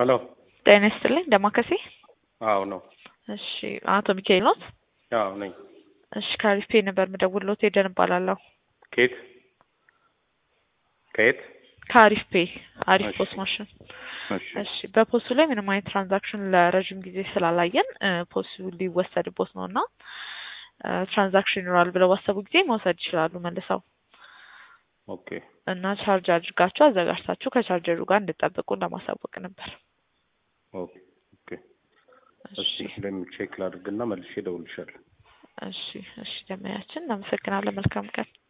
ሄሎ ጤና ይስጥልኝ ደማከሴ። አዎ ነው። እሺ አቶ ሚካኤል ነው? አዎ ነኝ። እሺ ካሪስፔ ነበር የምደውልልዎት ሄደን እባላለሁ። ከየት ከየት? ካሪስፔ አሪፍ እሺ። ፖስት ማሽን። እሺ እሺ በፖስቱ ላይ ምንም አይነት ትራንዛክሽን ለረጅም ጊዜ ስላላየን ፖስቱ ሊወሰድቦት ነውና ትራንዛክሽን ይኖራል ብለው ባሰቡ ጊዜ መውሰድ ይችላሉ መልሰው ኦኬ እና ቻርጅ አድርጋችሁ አዘጋጅታችሁ ከቻርጀሩ ጋር እንድጠብቁ ለማሳወቅ ነበር። ኦኬ ኦኬ። እሺ ቼክ ላድርግና መልሼ እደውልልሻለሁ። እሺ ደመያችን እናመሰግናለን። መልካም ቀን።